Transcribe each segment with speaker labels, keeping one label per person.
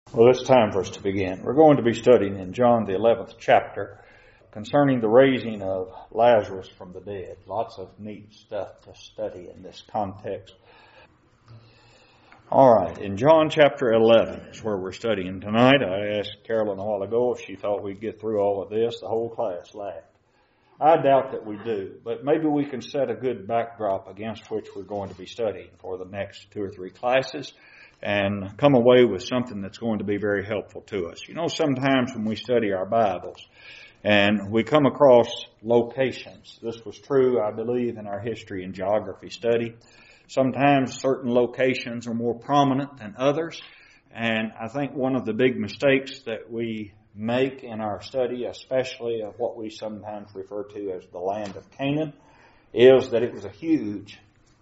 Speaker 1: Well, it's time for us to begin. We're going to be studying in John the 11th chapter concerning the raising of Lazarus from the dead. Lots of neat stuff to study in this context. All right, in John chapter 11 is where we're studying tonight. I asked Carolyn a while ago if she thought we'd get through all of this. The whole class laughed. I doubt that we do, but maybe we can set a good backdrop against which we're going to be studying for the next 2 or 3 classes and come away with something that's going to be very helpful to us. You know, sometimes when we study our Bibles and we come across locations, this was true, I believe, in our history and geography study. Sometimes certain locations are more prominent than others, and I think one of the big mistakes that we make in our study, especially of what we sometimes refer to as the land of Canaan, is that it was a huge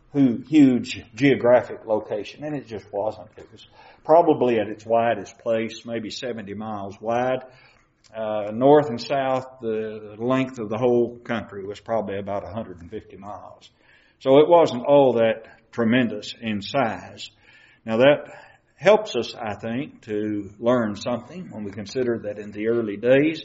Speaker 1: geographic location, and it just wasn't. It was probably at its widest place, maybe 70 miles wide. North and south, the length of the whole country was probably about 150 miles. So it wasn't all that tremendous in size. Now that helps us, I think, to learn something when we consider that in the early days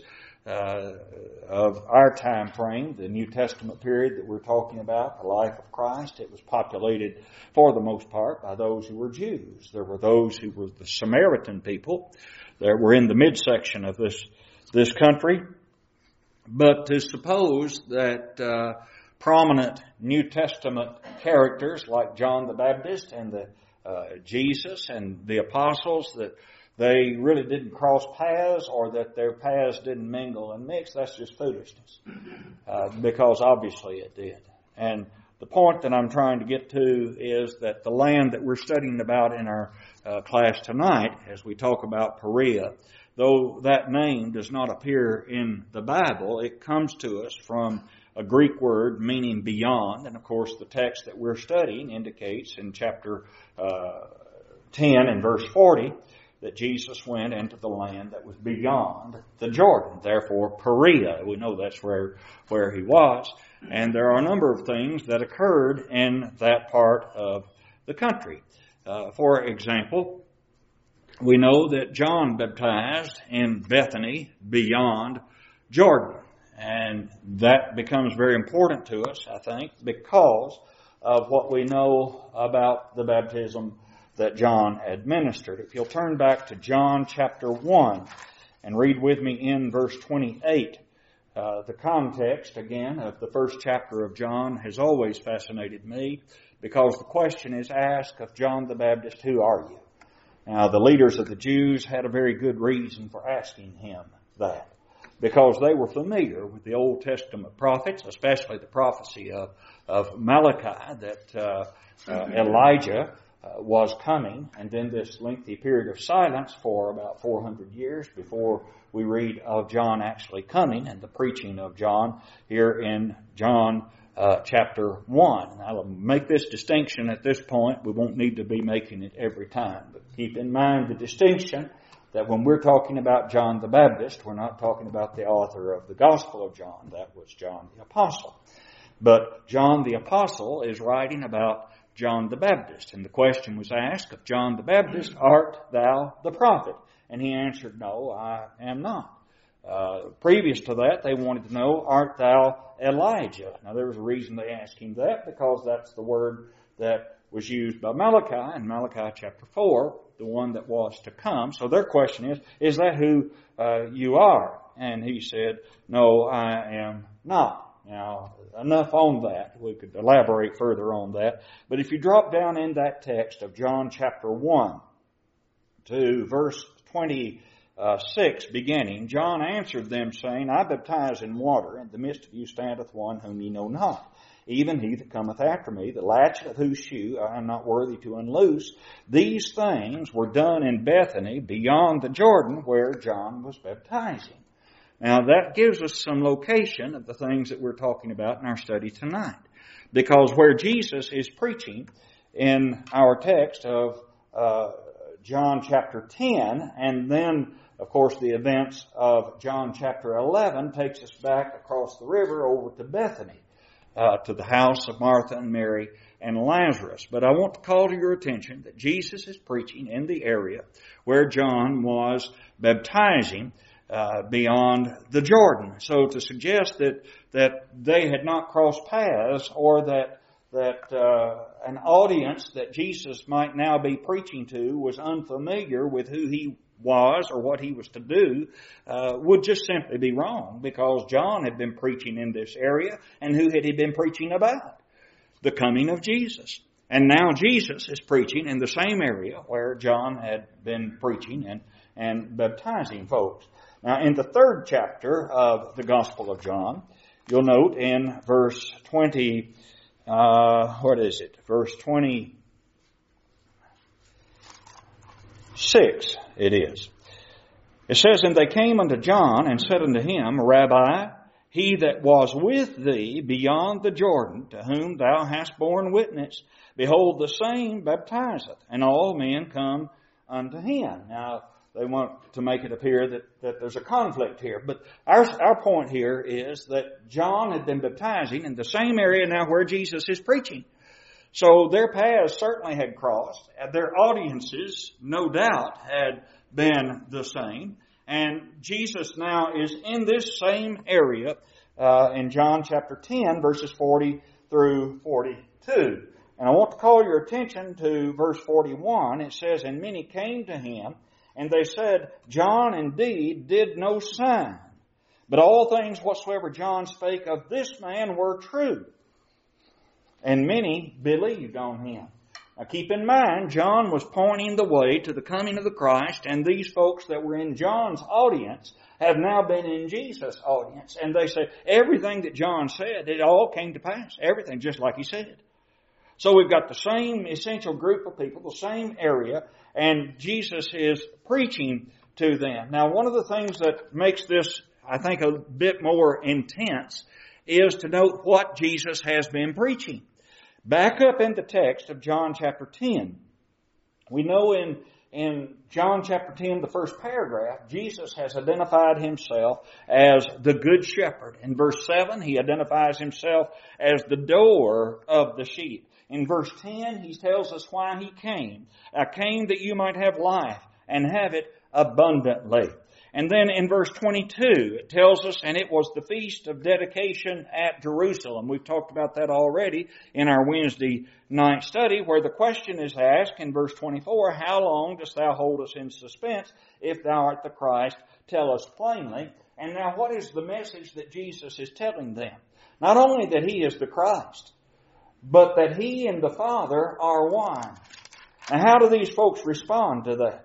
Speaker 1: of our time frame, the New Testament period that we're talking about, the life of Christ, it was populated for the most part by those who were Jews. There were those who were the Samaritan people that were in the midsection of this country. But to suppose that prominent New Testament characters like John the Baptist and Jesus and the apostles, that they really didn't cross paths or that their paths didn't mingle and mix, that's just foolishness. Because obviously it did. And the point that I'm trying to get to is that the land that we're studying about in our class tonight, as we talk about Perea, though that name does not appear in the Bible, it comes to us from a Greek word meaning beyond. And of course the text that we're studying indicates in chapter 10 and verse 40 that Jesus went into the land that was beyond the Jordan. Therefore, Perea, we know that's where he was. And there are a number of things that occurred in that part of the country. For example, we know that John baptized in Bethany beyond Jordan. And that becomes very important to us, I think, because of what we know about the baptism that John administered. If you'll turn back to John chapter 1 and read with me in verse 28, the context, again, of the first chapter of John has always fascinated me because the question is asked of John the Baptist, who are you? Now, the leaders of the Jews had a very good reason for asking him that, because they were familiar with the Old Testament prophets, especially the prophecy of Malachi that Elijah was coming, and then this lengthy period of silence for about 400 years before we read of John actually coming and the preaching of John here in John chapter 1. I'll make this distinction at this point. We won't need to be making it every time, but keep in mind the distinction that when we're talking about John the Baptist, we're not talking about the author of the Gospel of John. That was John the Apostle. But John the Apostle is writing about John the Baptist. And the question was asked of John the Baptist, art thou the prophet? And he answered, no, I am not. Previous to that, they wanted to know, art thou Elijah? Now there was a reason they asked him that, because that's the word that was used by Malachi in Malachi chapter 4, the one that was to come. So their question is that who you are? And he said, no, I am not. Now, enough on that. We could elaborate further on that. But if you drop down in that text of John chapter 1 to verse 26 beginning, John answered them, saying, I baptize in water, in the midst of you standeth one whom ye know not, even he that cometh after me, the latchet of whose shoe I am not worthy to unloose. These things were done in Bethany beyond the Jordan, where John was baptizing. Now that gives us some location of the things that we're talking about in our study tonight. Because where Jesus is preaching in our text of John chapter 10, and then, of course, the events of John chapter 11 takes us back across the river over to Bethany, to the house of Martha and Mary and Lazarus. But I want to call to your attention that Jesus is preaching in the area where John was baptizing beyond the Jordan. So to suggest that they had not crossed paths, or that an audience that Jesus might now be preaching to was unfamiliar with who he was or what he was to do, would just simply be wrong, because John had been preaching in this area, and who had he been preaching about? The coming of Jesus. And now Jesus is preaching in the same area where John had been preaching and baptizing folks. Now, in the 3rd chapter of the Gospel of John, you'll note in verse 20, Verse 26, it is. It says, And they came unto John, and said unto him, Rabbi, he that was with thee beyond the Jordan, to whom thou hast borne witness, behold, the same baptizeth, and all men come unto him. Now, they want to make it appear that there's a conflict here. But our point here is that John had been baptizing in the same area now where Jesus is preaching. So their paths certainly had crossed. Their audiences, no doubt, had been the same. And Jesus now is in this same area in John chapter 10, verses 40 through 42. And I want to call your attention to verse 41. It says, And many came to him, and they said, John indeed did no sign, but all things whatsoever John spake of this man were true. And many believed on him. Now keep in mind, John was pointing the way to the coming of the Christ, and these folks that were in John's audience have now been in Jesus' audience. And they say, everything that John said, it all came to pass. Everything, just like he said. So we've got the same essential group of people, the same area, and Jesus is preaching to them. Now, one of the things that makes this, I think, a bit more intense is to note what Jesus has been preaching. Back up in the text of John chapter 10. We know in John chapter 10, the first paragraph, Jesus has identified himself as the good shepherd. In verse 7, he identifies himself as the door of the sheep. In verse 10, he tells us why he came. I came that you might have life and have it abundantly. And then in verse 22, it tells us, and it was the feast of dedication at Jerusalem. We've talked about that already in our Wednesday night study, where the question is asked in verse 24, How long dost thou hold us in suspense? If thou art the Christ, tell us plainly. And now what is the message that Jesus is telling them? Not only that he is the Christ, but that he and the Father are one. Now how do these folks respond to that?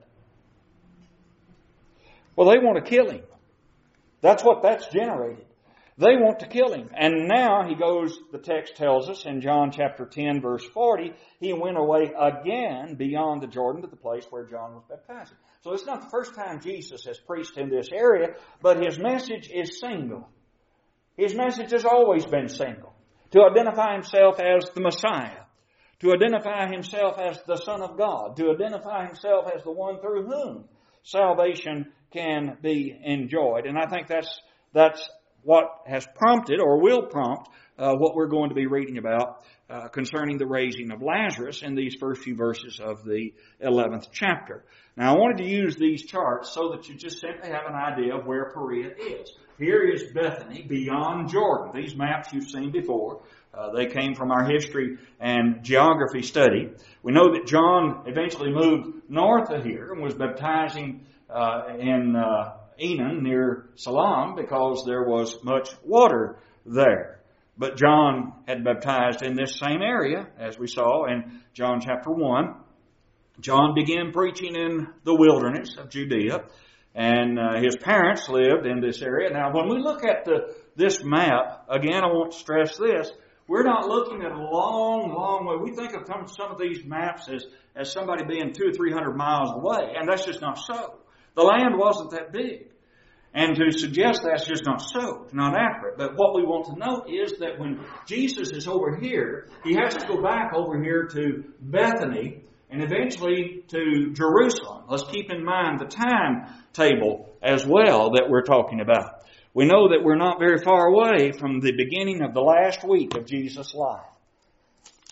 Speaker 1: Well, they want to kill him. That's what that's generated. They want to kill him. And now he goes, the text tells us in John chapter 10 verse 40, he went away again beyond the Jordan to the place where John was baptizing. So it's not the first time Jesus has preached in this area, but his message is single. His message has always been single. To identify himself as the Messiah. To identify himself as the Son of God. To identify himself as the one through whom salvation can be enjoyed. And I think that's what has prompted or will prompt what we're going to be reading about concerning the raising of Lazarus in these first few verses of the 11th chapter. Now I wanted to use these charts so that you just simply have an idea of where Perea is. Here is Bethany beyond Jordan. These maps you've seen before. They came from our history and geography study. We know that John eventually moved north of here and was baptizing in Enon near Salam because there was much water there. But John had baptized in this same area, as we saw in John chapter 1. John began preaching in the wilderness of Judea, and his parents lived in this area. Now, when we look at this map, again, I want to stress this. We're not looking at a long, long way. We think of some of these maps as somebody being 200 or 300 miles away, and that's just not so. The land wasn't that big. And to suggest that's just not so, not accurate. But what we want to note is that when Jesus is over here, he has to go back over here to Bethany and eventually to Jerusalem. Let's keep in mind the timetable as well that we're talking about. We know that we're not very far away from the beginning of the last week of Jesus' life.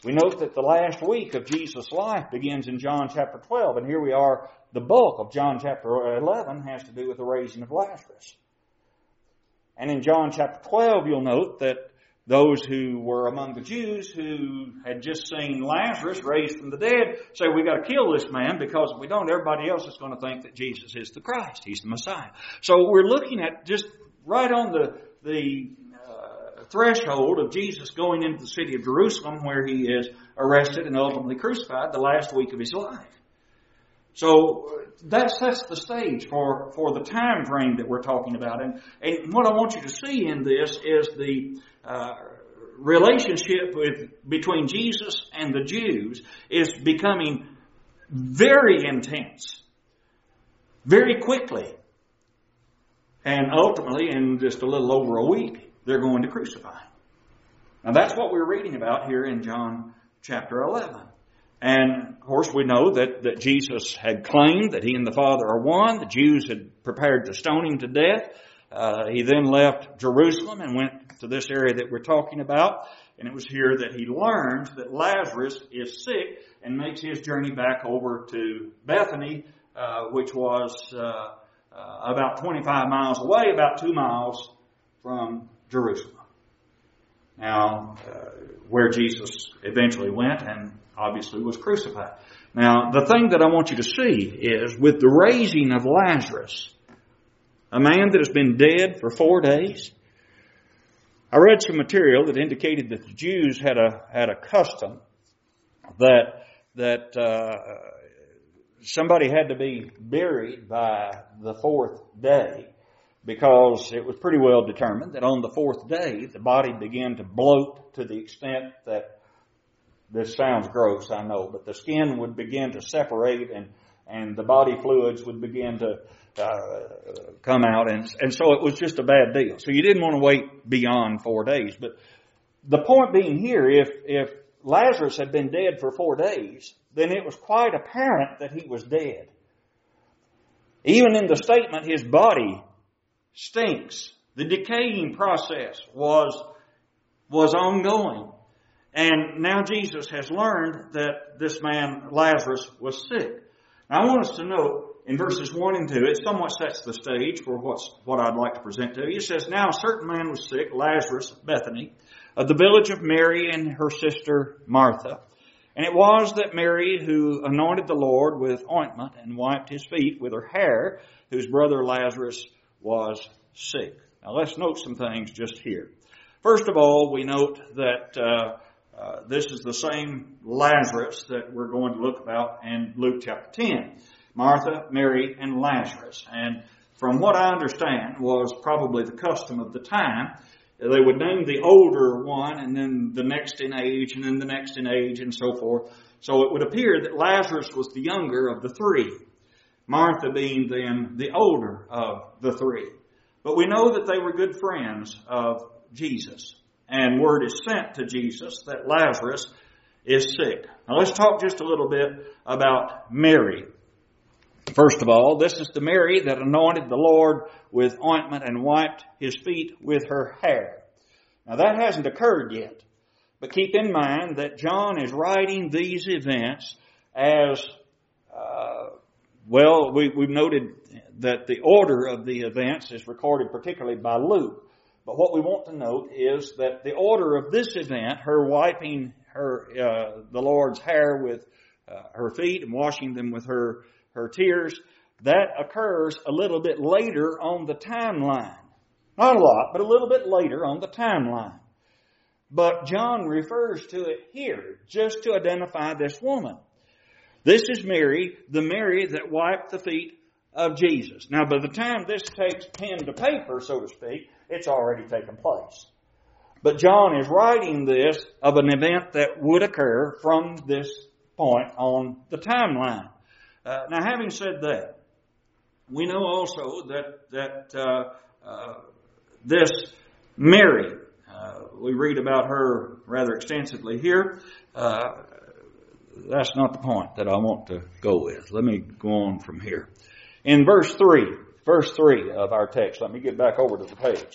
Speaker 1: We note that the last week of Jesus' life begins in John chapter 12, and here we are, the bulk of John chapter 11 has to do with the raising of Lazarus. And in John chapter 12, you'll note that those who were among the Jews who had just seen Lazarus raised from the dead say, we got to kill this man, because if we don't, everybody else is going to think that Jesus is the Christ. He's the Messiah. So we're looking at just right on the threshold of Jesus going into the city of Jerusalem, where he is arrested and ultimately crucified the last week of his life. So that sets the stage for the time frame that we're talking about. And what I want you to see in this is the relationship between Jesus and the Jews is becoming very intense, very quickly. And ultimately, in just a little over a week, they're going to crucify him. Now that's what we're reading about here in John chapter 11. And of course we know that Jesus had claimed that he and the Father are one. The Jews had prepared to stone him to death. He then left Jerusalem and went to this area that we're talking about. And it was here that he learned that Lazarus is sick and makes his journey back over to Bethany, which was about 25 miles away, about 2 miles from Jerusalem. Now, where Jesus eventually went and obviously was crucified. Now, the thing that I want you to see is with the raising of Lazarus, a man that has been dead for 4 days. I read some material that indicated that the Jews had a custom that somebody had to be buried by the 4th day, because it was pretty well determined that on the 4th day the body began to bloat to the extent that, this sounds gross, I know, but the skin would begin to separate and the body fluids would begin to come out, and so it was just a bad deal. So you didn't want to wait beyond 4 days. But the point being here, if Lazarus had been dead for 4 days, then it was quite apparent that he was dead. Even in the statement, his body stinks. The decaying process was ongoing. And now Jesus has learned that this man, Lazarus, was sick. Now I want us to note in verses 1 and 2, it somewhat sets the stage for what I'd like to present to you. It says, now a certain man was sick, Lazarus of Bethany, of the village of Mary and her sister Martha. And it was that Mary, who anointed the Lord with ointment and wiped his feet with her hair, whose brother Lazarus was sick. Now let's note some things just here. First of all, we note that this is the same Lazarus that we're going to look about in Luke chapter 10. Martha, Mary, and Lazarus. And from what I understand was probably the custom of the time, they would name the older one and then the next in age and then the next in age and so forth. So it would appear that Lazarus was the younger of the three, Martha being then the older of the three. But we know that they were good friends of Jesus. And word is sent to Jesus that Lazarus is sick. Now let's talk just a little bit about Mary. First of all, this is the Mary that anointed the Lord with ointment and wiped his feet with her hair. Now that hasn't occurred yet. But keep in mind that John is writing these events as, we've noted that the order of the events is recorded particularly by Luke. But what we want to note is that the order of this event, her wiping the Lord's hair with her feet and washing them with her tears, that occurs a little bit later on the timeline. Not a lot, but a little bit later on the timeline. But John refers to it here just to identify this woman. This is Mary, the Mary that wiped the feet of Jesus. Now, by the time this takes pen to paper, so to speak, it's already taken place. But John is writing this of an event that would occur from this point on the timeline. Now, having said that, we know also that this Mary, we read about her rather extensively here. That's not the point that I want to go with. Let me go on from here. In verse 3 of our text, let me get back over to the page.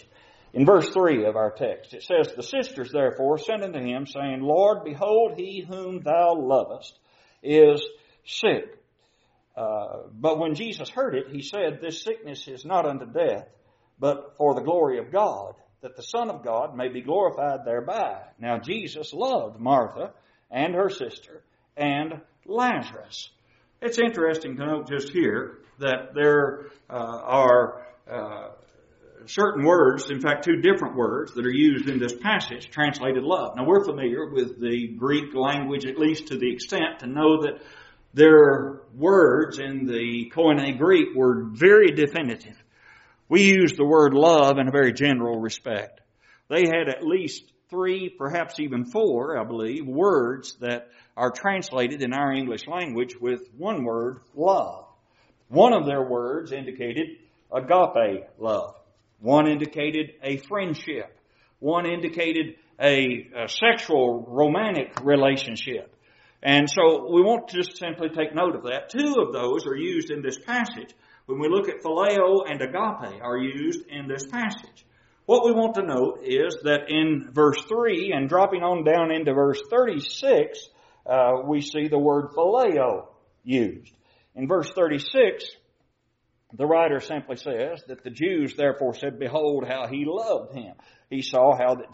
Speaker 1: In verse 3 of our text, it says, "The sisters therefore sent unto him, saying, Lord, behold, he whom thou lovest is sick." But when Jesus heard it, he said, "This sickness is not unto death, but for the glory of God, that the Son of God may be glorified thereby." Now Jesus loved Martha and her sister and Lazarus. It's interesting to note just here that there are certain words, in fact 2 different words that are used in this passage, translated love. Now we're familiar with the Greek language, at least to the extent to know that their words in the Koine Greek were very definitive. We use the word love in a very general respect. They had at least 3, perhaps even 4, I believe, words that are translated in our English language with one word, love. One of their words indicated agape love. One indicated a friendship. One indicated a sexual romantic relationship. And so we won't just simply take note of that. 2 of those are used in this passage. When we look at phileo and agape are used in this passage. What we want to note is that in verse 3 and dropping on down into verse 36, we see the word phileo used. In verse 36, the writer simply says that the Jews therefore said, "Behold how he loved him." They saw how that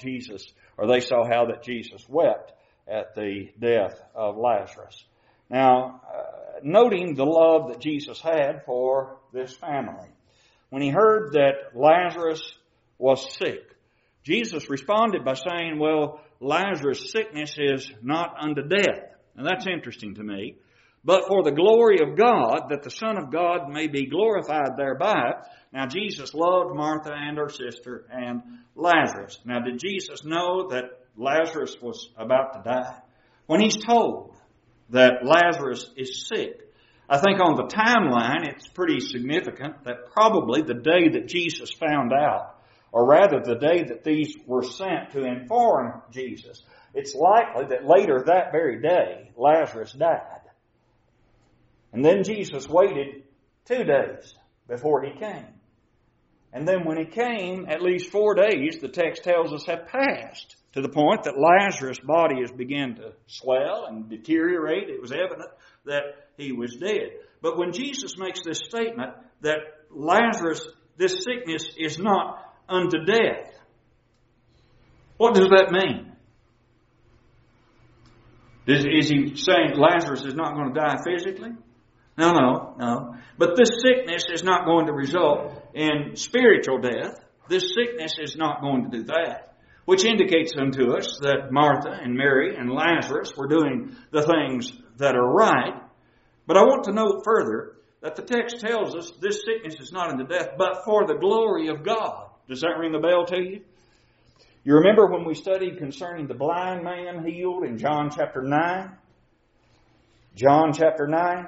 Speaker 1: Jesus wept at the death of Lazarus. Now, noting the love that Jesus had for this family, when he heard that Lazarus was sick, Jesus responded by saying, well, Lazarus' sickness is not unto death. Now that's interesting to me. But for the glory of God, that the Son of God may be glorified thereby. Now Jesus loved Martha and her sister and Lazarus. Now did Jesus know that Lazarus was about to die? When he's told that Lazarus is sick, I think on the timeline it's pretty significant that probably the day that Jesus found out, or rather the day that these were sent to inform Jesus, it's likely that later that very day Lazarus died. And then Jesus waited 2 days before he came. And then when he came, at least 4 days, the text tells us, had passed to the point that Lazarus' body has begun to swell and deteriorate. It was evident that he was dead. But when Jesus makes this statement that Lazarus, this sickness is not unto death, what does that mean? Is he saying Lazarus is not going to die physically? No. But this sickness is not going to result in spiritual death. This sickness is not going to do that. Which indicates unto us that Martha and Mary and Lazarus were doing the things that are right. But I want to note further that the text tells us this sickness is not unto death, but for the glory of God. Does that ring a bell to you? You remember when we studied concerning the blind man healed in John chapter 9? John chapter 9.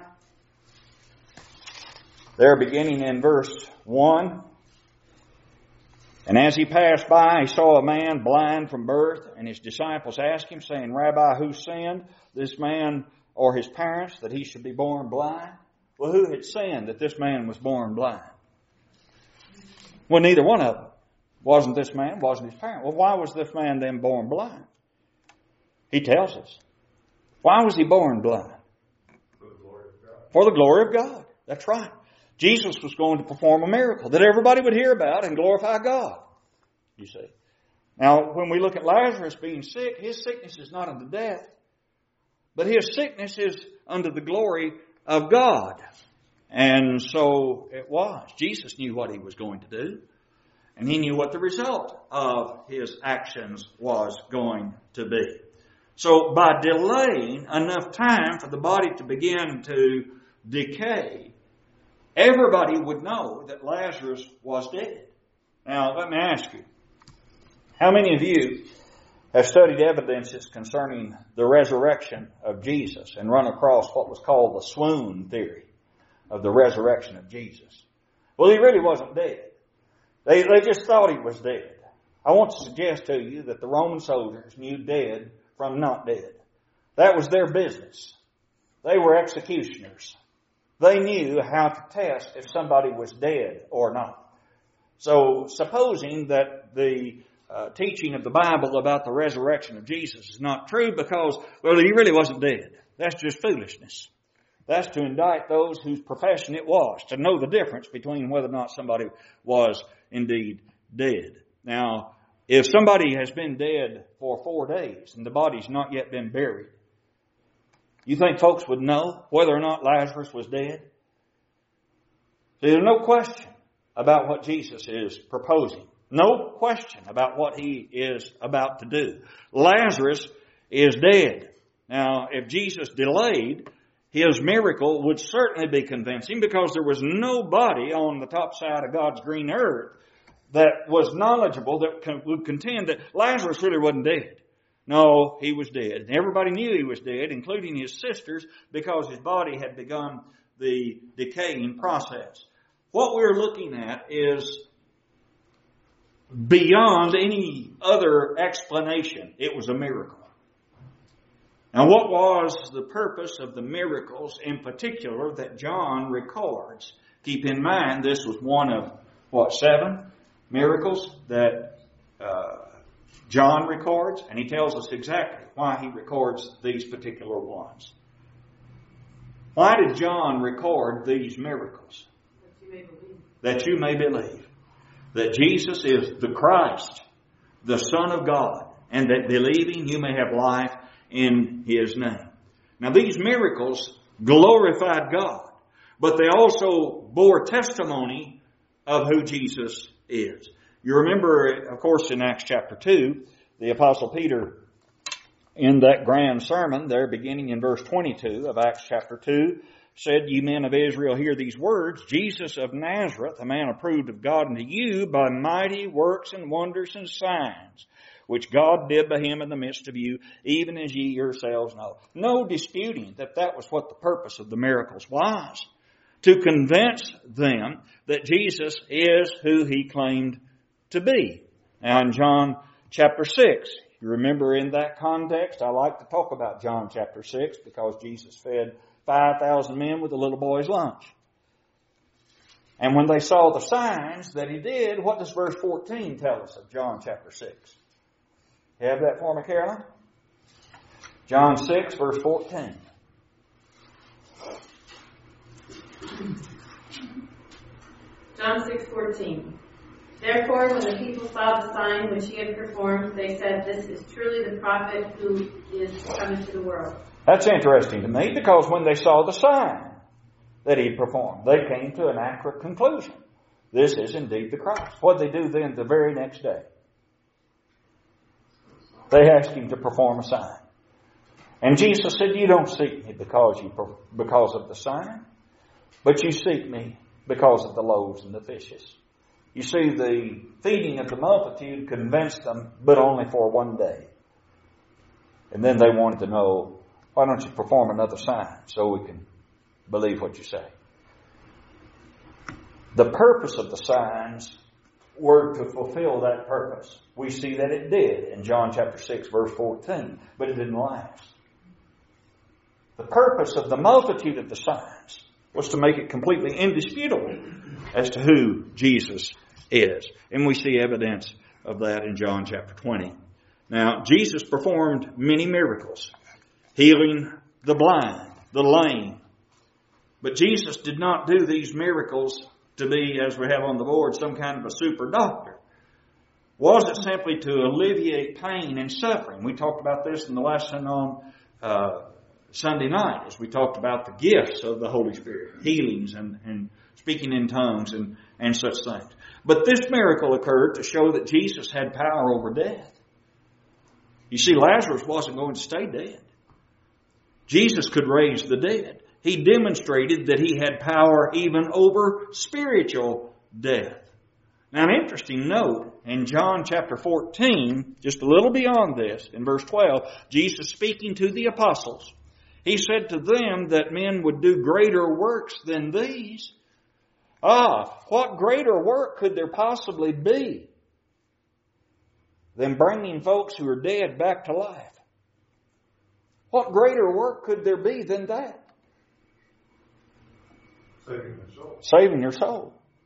Speaker 1: There beginning in verse 1. "And as he passed by, he saw a man blind from birth, and his disciples asked him, saying, Rabbi, who sinned, this man or his parents, that he should be born blind?" Well, who had sinned that this man was born blind? Well, neither one of them. Wasn't this man, wasn't his parent. Well, why was this man then born blind? He tells us. Why was he born blind? For the glory of God. For the glory of God. That's right. Jesus was going to perform a miracle that everybody would hear about and glorify God, you see. Now, when we look at Lazarus being sick, his sickness is not unto death, but his sickness is unto the glory of God. And so it was. Jesus knew what he was going to do, and he knew what the result of his actions was going to be. So by delaying enough time for the body to begin to decay, everybody would know that Lazarus was dead. Now, let me ask you, how many of you have studied evidences concerning the resurrection of Jesus and run across what was called the swoon theory of the resurrection of Jesus? Well, he really wasn't dead. They just thought he was dead. I want to suggest to you that the Roman soldiers knew dead from not dead. That was their business. They were executioners. They knew how to test if somebody was dead or not. So supposing that the teaching of the Bible about the resurrection of Jesus is not true because, well, he really wasn't dead. That's just foolishness. That's to indict those whose profession it was, to know the difference between whether or not somebody was indeed dead. Now, if somebody has been dead for 4 days and the body's not yet been buried, you think folks would know whether or not Lazarus was dead? There's no question about what Jesus is proposing. No question about what he is about to do. Lazarus is dead. Now, if Jesus delayed, his miracle would certainly be convincing because there was nobody on the top side of God's green earth that was knowledgeable that would contend that Lazarus really wasn't dead. No, he was dead. And everybody knew he was dead, including his sisters, because his body had begun the decaying process. What we're looking at is beyond any other explanation. It was a miracle. Now, what was the purpose of the miracles in particular that John records? Keep in mind, this was one of, 7 miracles that John records, and he tells us exactly why he records these particular ones. Why did John record these miracles? That you may believe that Jesus is the Christ, the Son of God, and that believing you may have life in His name. Now, these miracles glorified God, but they also bore testimony of who Jesus is. You remember, of course, in Acts chapter 2, the Apostle Peter, in that grand sermon there, beginning in verse 22 of Acts chapter 2, said, "Ye men of Israel, hear these words. Jesus of Nazareth, a man approved of God unto you by mighty works and wonders and signs, which God did by Him in the midst of you, even as ye yourselves know." No disputing that was what the purpose of the miracles was. To convince them that Jesus is who He claimed to be. Now in John chapter 6, you remember in that context, I like to talk about John chapter 6 because Jesus fed 5,000 men with a little boy's lunch. And when they saw the signs that He did, what does verse 14 tell us of John chapter 6? You have that for me, Carolyn? John 6, verse 14.
Speaker 2: John 6:14. Therefore, when the people saw the sign which He had performed, they said, "This is truly the prophet who is coming to the world." That's
Speaker 1: interesting to me because when they saw the sign that He performed, they came to an accurate conclusion. This is indeed the Christ. What did they do then the very next day? They asked Him to perform a sign. And Jesus said, "You don't seek me because of the sign, but you seek me because of the loaves and the fishes." You see, the feeding of the multitude convinced them, but only for one day. And then they wanted to know, why don't you perform another sign so we can believe what you say? The purpose of the signs were to fulfill that purpose. We see that it did in John chapter 6, verse 14, but it didn't last. The purpose of the multitude of the signs was to make it completely indisputable as to who Jesus is. And we see evidence of that in John chapter 20. Now, Jesus performed many miracles, healing the blind, the lame. But Jesus did not do these miracles to be, as we have on the board, some kind of a super doctor. Was it simply to alleviate pain and suffering? We talked about this in the lesson on Sunday night as we talked about the gifts of the Holy Spirit, healings and speaking in tongues and such things. But this miracle occurred to show that Jesus had power over death. You see, Lazarus wasn't going to stay dead. Jesus could raise the dead. He demonstrated that He had power even over spiritual death. Now, an interesting note, in John chapter 14, just a little beyond this, in verse 12, Jesus speaking to the apostles, He said to them that men would do greater works than these. What greater work could there possibly be than bringing folks who are dead back to life? What greater work could there be than that?
Speaker 3: Saving their soul.
Speaker 1: Saving your soul.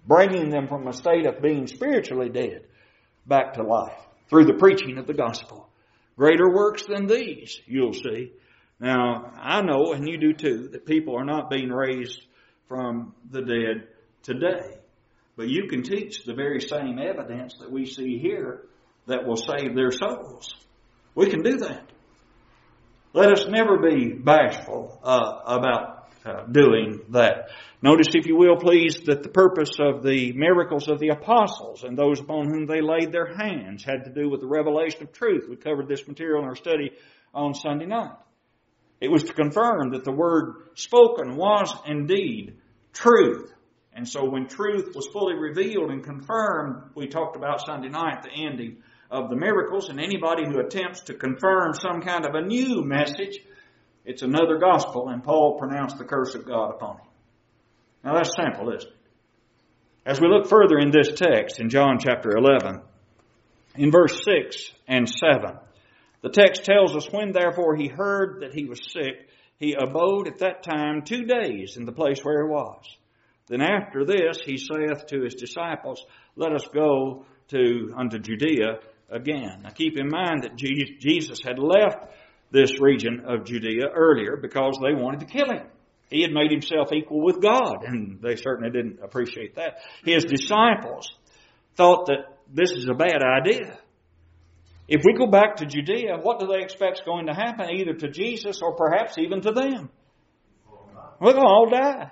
Speaker 1: bringing them from a state of being spiritually dead back to life through the preaching of the gospel. Greater works than these, you'll see. Now, I know, and you do too, that people are not being raised from the dead today. But you can teach the very same evidence that we see here that will save their souls. We can do that. Let us never be bashful about doing that. Notice, if you will, please, that the purpose of the miracles of the apostles and those upon whom they laid their hands had to do with the revelation of truth. We covered this material in our study on Sunday night. It was to confirm that the word spoken was indeed truth. And so when truth was fully revealed and confirmed, we talked about Sunday night, the ending of the miracles, and anybody who attempts to confirm some kind of a new message, it's another gospel, and Paul pronounced the curse of God upon him. Now that's simple, isn't it? As we look further in this text, in John chapter 11, in verse 6 and 7, the text tells us, when therefore he heard that he was sick, he abode at that time 2 days in the place where he was. Then after this he saith to his disciples, let us go unto Judea again. Now keep in mind that Jesus had left this region of Judea earlier because they wanted to kill him. He had made himself equal with God, and they certainly didn't appreciate that. His disciples thought that this is a bad idea. If we go back to Judea, what do they expect is going to happen, either to Jesus or perhaps even to them? We're going to all die.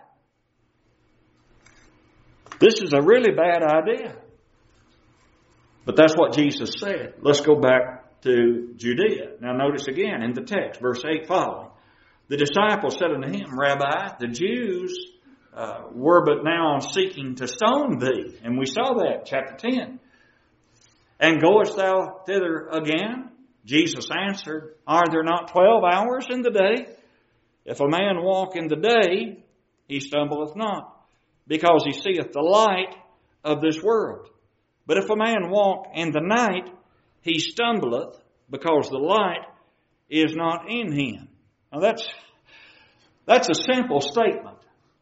Speaker 1: This is a really bad idea. But that's what Jesus said. Let's go back to Judea. Now notice again in the text, verse 8 following. The disciples said unto him, Rabbi, the Jews were but now seeking to stone thee. And we saw that, chapter 10. And goest thou thither again? Jesus answered, Are there not 12 hours in the day? If a man walk in the day, he stumbleth not, because he seeth the light of this world. But if a man walk in the night, he stumbleth, because the light is not in him. Now that's a simple statement.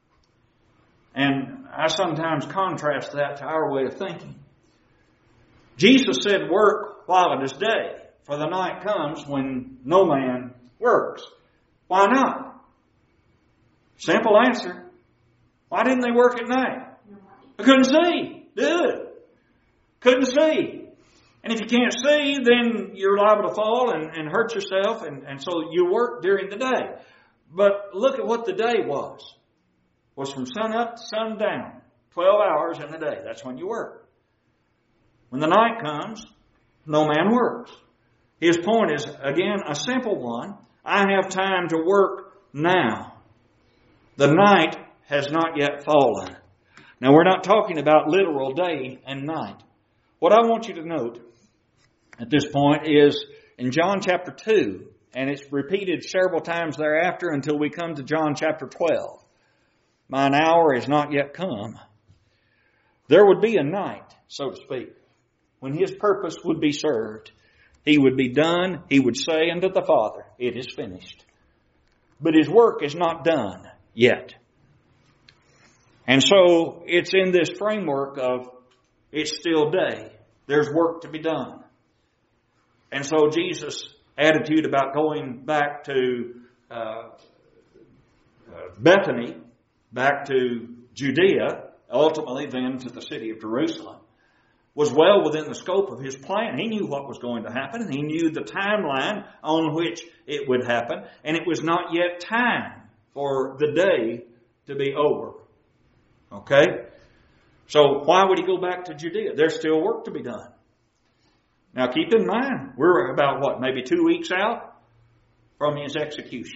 Speaker 1: And I sometimes contrast that to our way of thinking. Jesus said, work while it is day, for the night comes when no man works. Why not? Simple answer. Why didn't they work at night? I couldn't see. Do it. Couldn't see. And if you can't see, then you're liable to fall and hurt yourself, and so you work during the day. But look at what the day was. It was from sun up to sundown. 12 hours in the day. That's when you work. When the night comes, no man works. His point is, again, a simple one. I have time to work now. The night has not yet fallen. Now, we're not talking about literal day and night. What I want you to note at this point is in John chapter 2, and it's repeated several times thereafter until we come to John chapter 12. Mine hour is not yet come. There would be a night, so to speak, when his purpose would be served. He would be done. He would say unto the Father, it is finished. But his work is not done yet. And so it's in this framework of it's still day. There's work to be done. And so Jesus' attitude about going back to Bethany, back to Judea, ultimately then to the city of Jerusalem, was well within the scope of his plan. He knew what was going to happen. He knew the timeline on which it would happen. And it was not yet time for the day to be over. Okay? So why would he go back to Judea? There's still work to be done. Now keep in mind, we're about maybe 2 weeks out from his execution.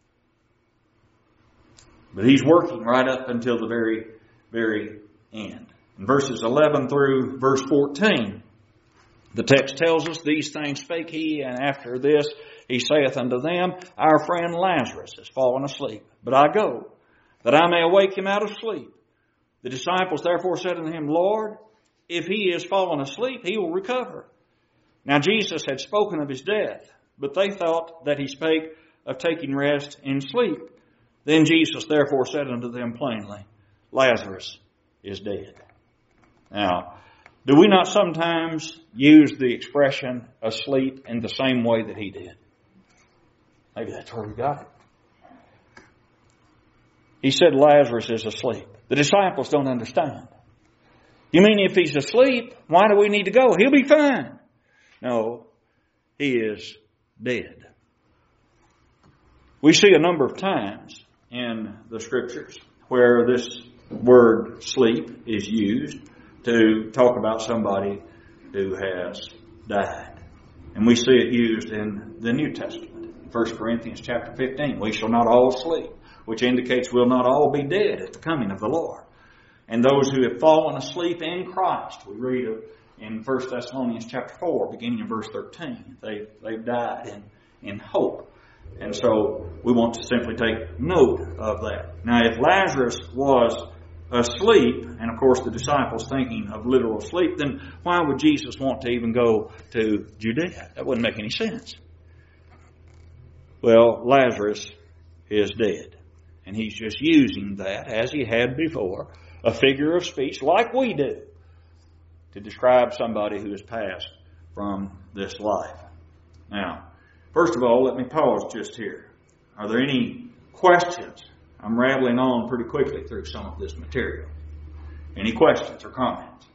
Speaker 1: But he's working right up until the very, very end. In verses 11 through verse 14, the text tells us, these things spake he, and after this he saith unto them, our friend Lazarus is fallen asleep, but I go, that I may awake him out of sleep. The disciples therefore said unto him, Lord, if he is fallen asleep, he will recover. Now Jesus had spoken of his death, but they thought that he spake of taking rest in sleep. Then Jesus therefore said unto them plainly, Lazarus is dead. Now, do we not sometimes use the expression asleep in the same way that he did? Maybe that's where we got it. He said Lazarus is asleep. The disciples don't understand. You mean if he's asleep, why do we need to go? He'll be fine. No, he is dead. We see a number of times in the Scriptures where this word sleep is used to talk about somebody who has died. And we see it used in the New Testament. 1 Corinthians chapter 15, we shall not all sleep, which indicates we'll not all be dead at the coming of the Lord. And those who have fallen asleep in Christ, we read of in 1 Thessalonians chapter 4, beginning in verse 13. They've died in hope. And so we want to simply take note of that. Now, if Lazarus was asleep, and of course the disciples thinking of literal sleep, then why would Jesus want to even go to Judea? That wouldn't make any sense. Well, Lazarus is dead. And he's just using that, as he had before, a figure of speech like we do, to describe somebody who has passed from this life. Now, first of all, let me pause just here. Are there any questions? I'm rattling on pretty quickly through some of this material. Any questions or comments?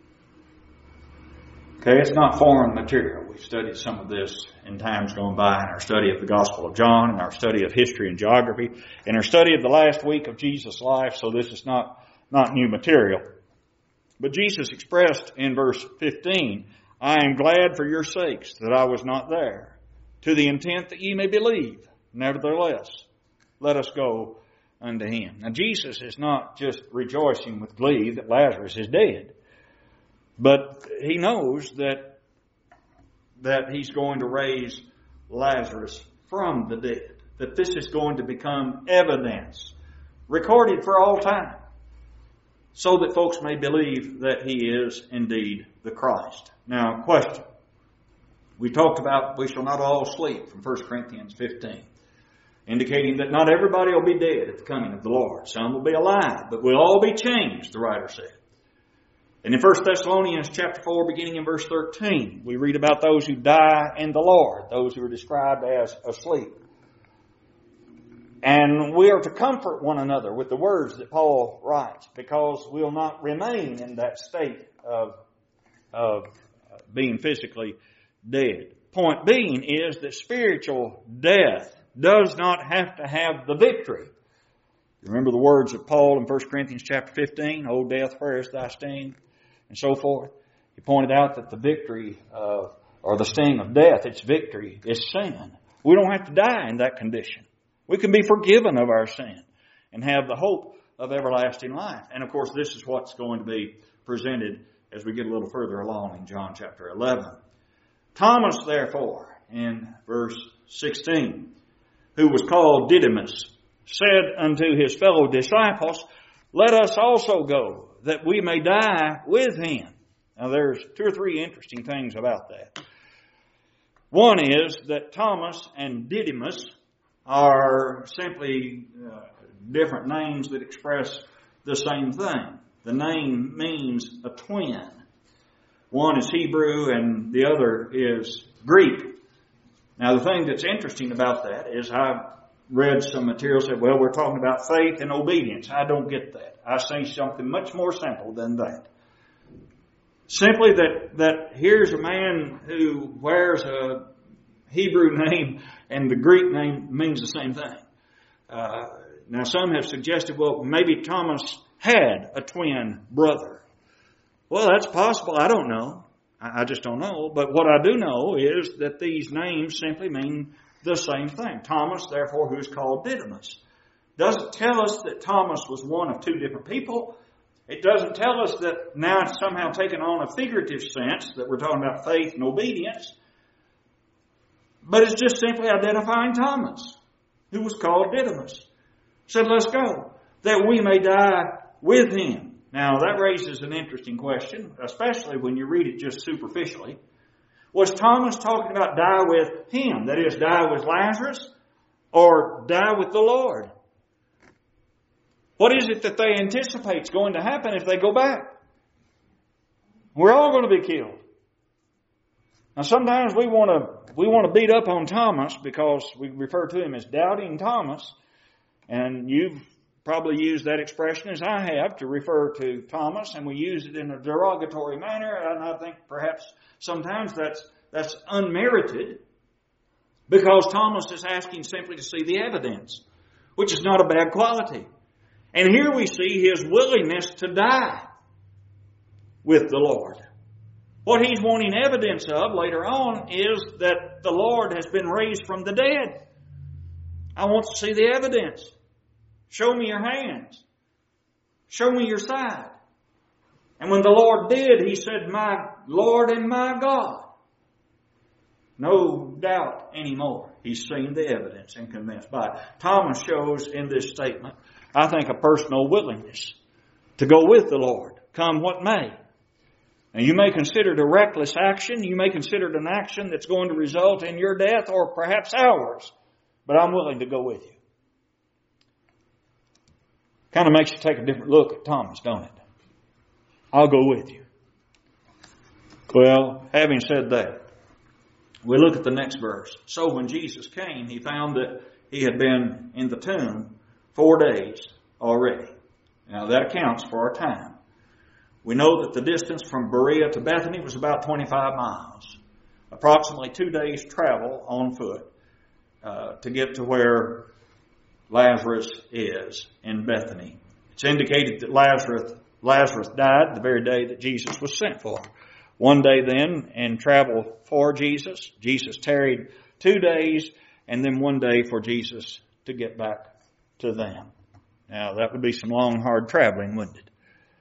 Speaker 1: Okay, it's not foreign material. We've studied some of this in times gone by in our study of the Gospel of John, in our study of history and geography, in our study of the last week of Jesus' life, so this is not new material. But Jesus expressed in verse 15, I am glad for your sakes that I was not there, to the intent that ye may believe. Nevertheless, let us go unto him. Now, Jesus is not just rejoicing with glee that Lazarus is dead, but he knows that he's going to raise Lazarus from the dead, that this is going to become evidence, recorded for all time, so that folks may believe that he is indeed the Christ. Now, question. We talked about we shall not all sleep from 1 Corinthians 15, indicating that not everybody will be dead at the coming of the Lord. Some will be alive, but we'll all be changed, the writer said. And in 1 Thessalonians chapter 4, beginning in verse 13, we read about those who die in the Lord, those who are described as asleep. And we are to comfort one another with the words that Paul writes, because we'll not remain in that state of being physically dead. Point being is that spiritual death does not have to have the victory. Remember the words of Paul in 1 Corinthians chapter 15, O death, where is thy sting? And so forth. He pointed out that the victory or the sting of death, its victory, is sin. We don't have to die in that condition. We can be forgiven of our sin and have the hope of everlasting life. And of course, this is what's going to be presented as we get a little further along in John chapter 11. Thomas, therefore, in verse 16, who was called Didymus, said unto his fellow disciples, let us also go, that we may die with him. Now there's two or three interesting things about that. One is that Thomas and Didymus are simply different names that express the same thing. The name means a twin. One is Hebrew and the other is Greek. Now the thing that's interesting about that is I've read some material that said, well, we're talking about faith and obedience. I don't get that. I see something much more simple than that. Simply that here's a man who wears a Hebrew name and the Greek name means the same thing. Now some have suggested, well, maybe Thomas had a twin brother. Well, that's possible. I don't know. I just don't know. But what I do know is that these names simply mean the same thing. Thomas, therefore, who is called Didymus. Doesn't tell us that Thomas was one of two different people. It doesn't tell us that now it's somehow taken on a figurative sense, that we're talking about faith and obedience. But it's just simply identifying Thomas, who was called Didymus. Said, let's go, that we may die with him. Now, that raises an interesting question, especially when you read it just superficially. Was Thomas talking about die with him, that is, die with Lazarus, or die with the Lord? What is it that they anticipate is going to happen if they go back? We're all going to be killed. Now sometimes we want to beat up on Thomas because we refer to him as Doubting Thomas. And you've probably used that expression as I have to refer to Thomas, and we use it in a derogatory manner, and I think perhaps sometimes that's unmerited because Thomas is asking simply to see the evidence, which is not a bad quality. And here we see his willingness to die with the Lord. What he's wanting evidence of later on is that the Lord has been raised from the dead. I want to see the evidence. Show me your hands. Show me your side. And when the Lord did, he said, my Lord and my God. No doubt anymore. He's seen the evidence and convinced by it. Thomas shows in this statement, I think, a personal willingness to go with the Lord, come what may. Now, you may consider it a reckless action. You may consider it an action that's going to result in your death or perhaps ours. But I'm willing to go with you. Kind of makes you take a different look at Thomas, don't it? I'll go with you. Well, having said that, we look at the next verse. So when Jesus came, he found that he had been in the tomb 4 days already. Now that accounts for our time. We know that the distance from Berea to Bethany was about 25 miles. Approximately 2 days travel on foot to get to where Lazarus is in Bethany. It's indicated that Lazarus died the very day that Jesus was sent for. 1 day then in travel for Jesus. Jesus tarried 2 days and then 1 day for Jesus to get back to them. Now that would be some long, hard traveling, wouldn't it?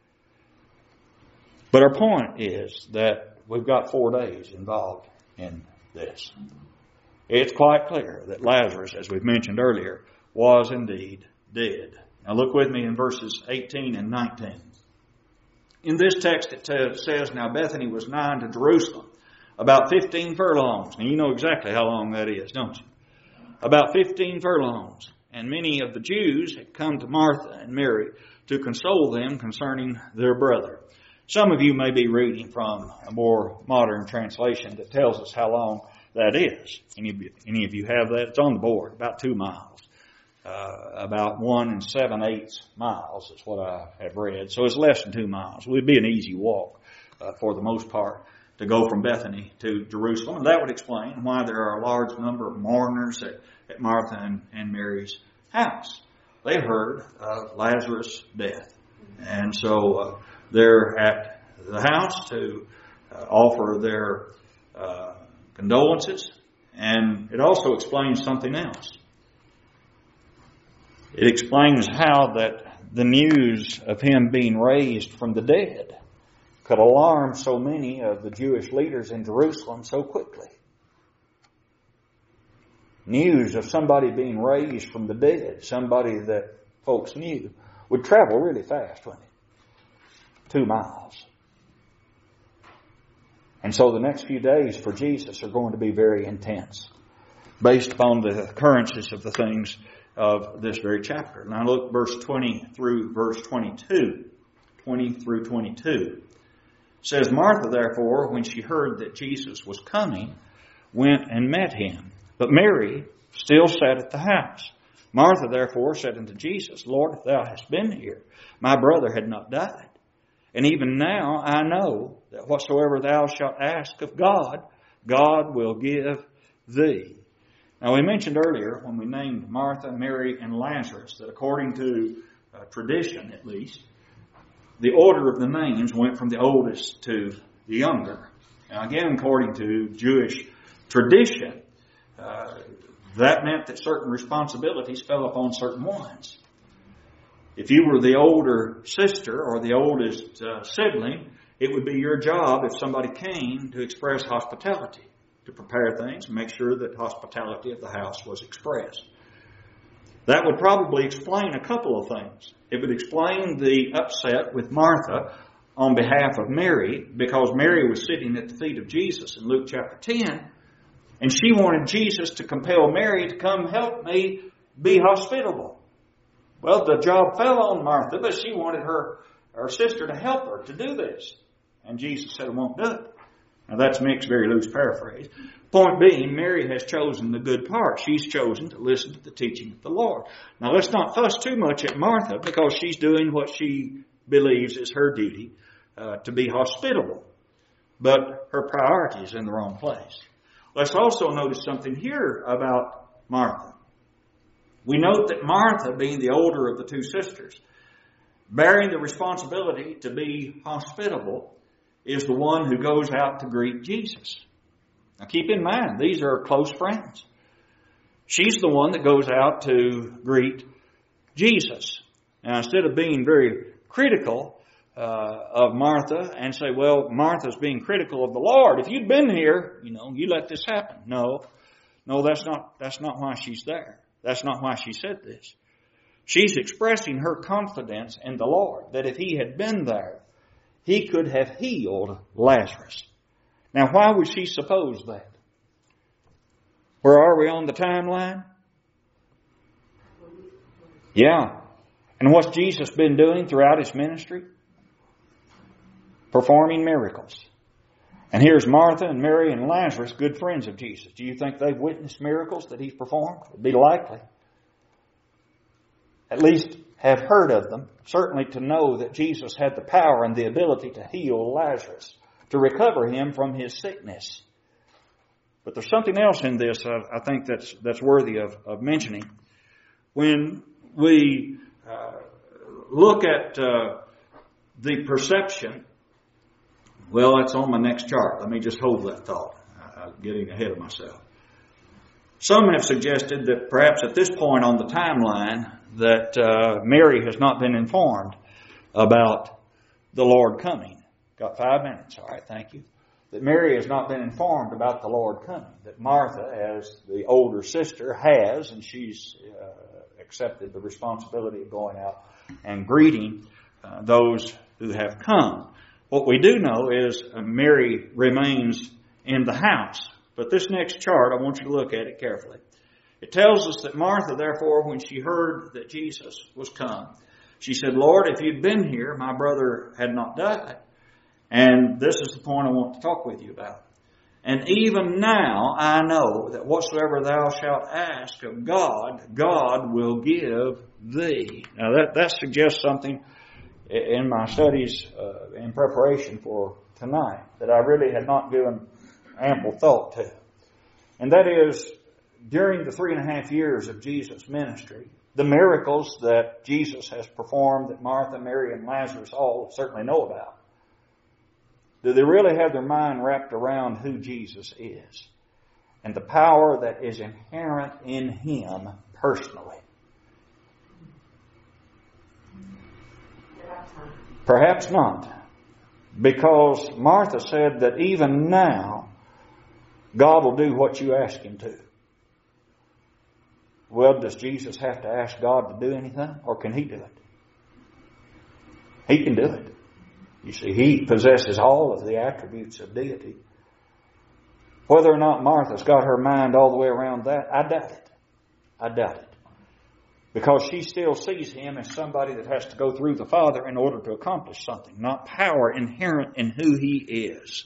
Speaker 1: But our point is that we've got 4 days involved in this. It's quite clear that Lazarus, as we've mentioned earlier, was indeed dead. Now look with me in verses 18 and 19. In this text it says, now Bethany was nigh to Jerusalem, about 15 furlongs. And you know exactly how long that is, don't you? About 15 furlongs. And many of the Jews had come to Martha and Mary to console them concerning their brother. Some of you may be reading from a more modern translation that tells us how long that is. Any of you have that? It's on the board, about 2 miles. About 1 7/8 miles is what I have read. So it's less than 2 miles. It would be an easy walk for the most part to go from Bethany to Jerusalem. And that would explain why there are a large number of mourners at Martha and Mary's house. They heard of Lazarus' death. And so they're at the house to offer their condolences. And it also explains something else. It explains how that the news of him being raised from the dead could alarm so many of the Jewish leaders in Jerusalem so quickly. News of somebody being raised from the dead, somebody that folks knew, would travel really fast, wouldn't it? 2 miles. And so the next few days for Jesus are going to be very intense, based upon the occurrences of the things of this very chapter. Now look verse 20 through verse 22. 20 through 22. It says, Martha therefore, when she heard that Jesus was coming, went and met him. But Mary still sat at the house. Martha therefore said unto Jesus, Lord, if thou hadst been here, my brother had not died. And even now I know that whatsoever thou shalt ask of God, God will give thee. Now we mentioned earlier when we named Martha, Mary, and Lazarus that according to tradition at least, the order of the names went from the oldest to the younger. Now again, according to Jewish tradition, that meant that certain responsibilities fell upon certain ones. If you were the older sister or the oldest sibling, it would be your job if somebody came to express hospitality, to prepare things and make sure that hospitality of the house was expressed. That would probably explain a couple of things. It would explain the upset with Martha on behalf of Mary, because Mary was sitting at the feet of Jesus in Luke chapter 10, and she wanted Jesus to compel Mary to come help me be hospitable. Well, the job fell on Martha, but she wanted her sister to help her to do this. And Jesus said, I won't do it. Now that's Mick's very loose paraphrase. Point being, Mary has chosen the good part. She's chosen to listen to the teaching of the Lord. Now let's not fuss too much at Martha because she's doing what she believes is her duty, to be hospitable. But her priority is in the wrong place. Let's also notice something here about Martha. We note that Martha, being the older of the two sisters, bearing the responsibility to be hospitable, is the one who goes out to greet Jesus. Now keep in mind, these are close friends. She's the one that goes out to greet Jesus. Now instead of being very critical of Martha and say, well, Martha's being critical of the Lord. If you'd been here, you let this happen. No, that's not why she's there. That's not why she said this. She's expressing her confidence in the Lord, that if He had been there, He could have healed Lazarus. Now, why would she suppose that? Where are we on the timeline? Yeah. And what's Jesus been doing throughout His ministry? Performing miracles. And here's Martha and Mary and Lazarus, good friends of Jesus. Do you think they've witnessed miracles that He's performed? It'd be likely. At least have heard of them. Certainly to know that Jesus had the power and the ability to heal Lazarus, to recover him from his sickness. But there's something else in this I think that's worthy of mentioning. When we look at the perception, well, that's on my next chart. Let me just hold that thought. I'm getting ahead of myself. Some have suggested that perhaps at this point on the timeline that Mary has not been informed about the Lord coming. Got 5 minutes. All right, thank you. That Mary has not been informed about the Lord coming. That Martha, as the older sister, has, and she's accepted the responsibility of going out and greeting those who have come. What we do know is Mary remains in the house. But this next chart, I want you to look at it carefully. It tells us that Martha, therefore, when she heard that Jesus was come, she said, Lord, if you'd been here, my brother had not died. And this is the point I want to talk with you about. And even now I know that whatsoever thou shalt ask of God, God will give thee. Now that suggests something in my studies in preparation for tonight that I really had not given ample thought to. And that is, during the 3.5 years of Jesus' ministry, the miracles that Jesus has performed that Martha, Mary, and Lazarus all certainly know about, do they really have their mind wrapped around who Jesus is and the power that is inherent in Him personally? Perhaps not. Because Martha said that even now, God will do what you ask Him to. Well, does Jesus have to ask God to do anything? Or can He do it? He can do it. You see, He possesses all of the attributes of deity. Whether or not Martha's got her mind all the way around that, I doubt it. I doubt it. Because she still sees Him as somebody that has to go through the Father in order to accomplish something, not power inherent in who He is.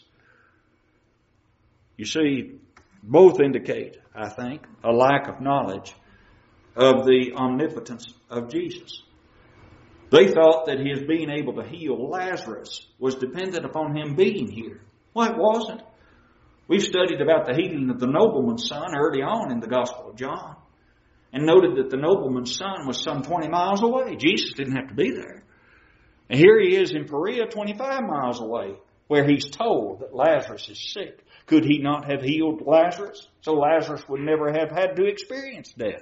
Speaker 1: You see, both indicate, I think, a lack of knowledge of the omnipotence of Jesus. They thought that His being able to heal Lazarus was dependent upon Him being here. Well, it wasn't. We've studied about the healing of the nobleman's son early on in the Gospel of John, and noted that the nobleman's son was some 20 miles away. Jesus didn't have to be there. And here He is in Perea, 25 miles away, where He's told that Lazarus is sick. Could He not have healed Lazarus so Lazarus would never have had to experience death?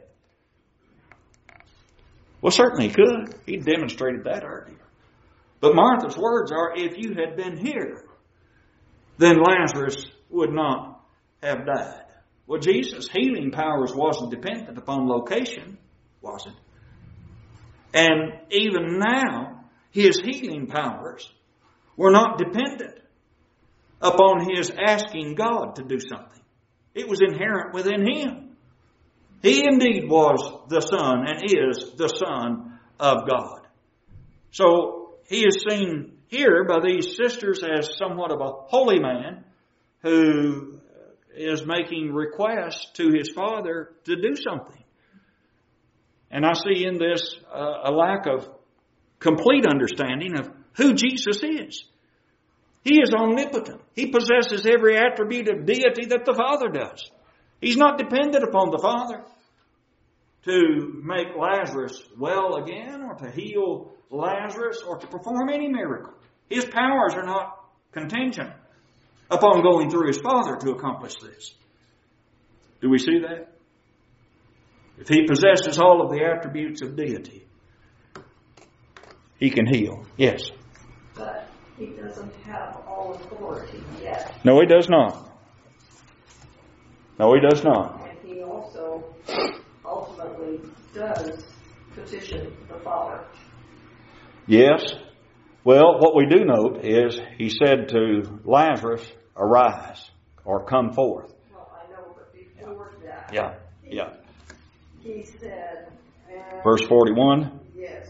Speaker 1: Well, certainly He could. He demonstrated that earlier. But Martha's words are, if you had been here, then Lazarus would not have died. Well, Jesus' healing powers wasn't dependent upon location, was it? And even now, His healing powers were not dependent upon His asking God to do something. It was inherent within Him. He indeed was the Son and is the Son of God. So He has seen here by these sisters as somewhat of a holy man who is making requests to his Father to do something. And I see in this a lack of complete understanding of who Jesus is. He is omnipotent. He possesses every attribute of deity that the Father does. He's not dependent upon the Father to make Lazarus well again or to heal Lazarus or to perform any miracle. His powers are not contingent upon going through his Father to accomplish this. Do we see that? If he possesses all of the attributes of deity, he can heal. Yes?
Speaker 3: But he doesn't have all authority yet.
Speaker 1: No, he does not. No, he does not.
Speaker 3: And he also ultimately does petition the Father.
Speaker 1: Yes. Well, what we do note is he said to Lazarus, arise or come forth.
Speaker 3: Well, I know, but before that,
Speaker 1: He
Speaker 3: said,
Speaker 1: Verse 41.
Speaker 3: Yes.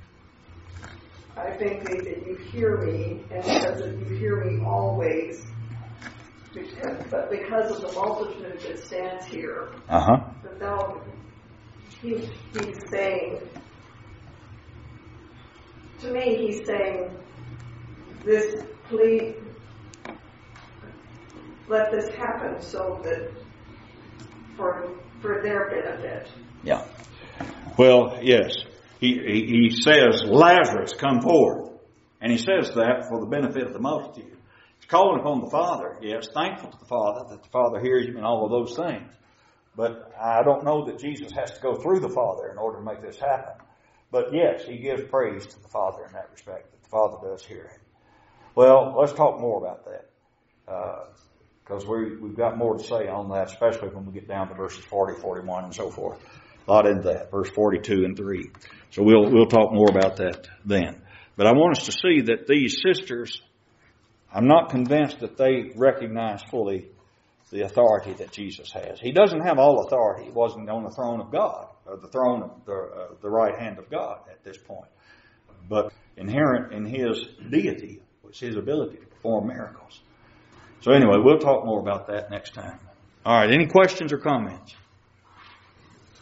Speaker 3: I think that you hear me, and because of you hear me always, but because of the multitude that stands here, but now he's saying, to me, he's saying, this, please, let this happen so that for their benefit.
Speaker 1: Yeah. Well, yes. He says, Lazarus, come forth. And he says that for the benefit of the multitude. He's calling upon the Father. Yes, thankful to the Father that the Father hears him and all of those things. But I don't know that Jesus has to go through the Father in order to make this happen. But yes, he gives praise to the Father in that respect, that the Father does hear him. Well, let's talk more about that. Because we've got more to say on that, especially when we get down to verses 40, 41, and so forth. A lot into that, verse 42 and 3. So we'll talk more about that then. But I want us to see that these sisters, I'm not convinced that they recognize fully the authority that Jesus has. He doesn't have all authority. He wasn't on the throne of God, or the throne of the right hand of God at this point. But inherent in his deity was his ability to perform miracles. So anyway, we'll talk more about that next time. All right, any questions or comments?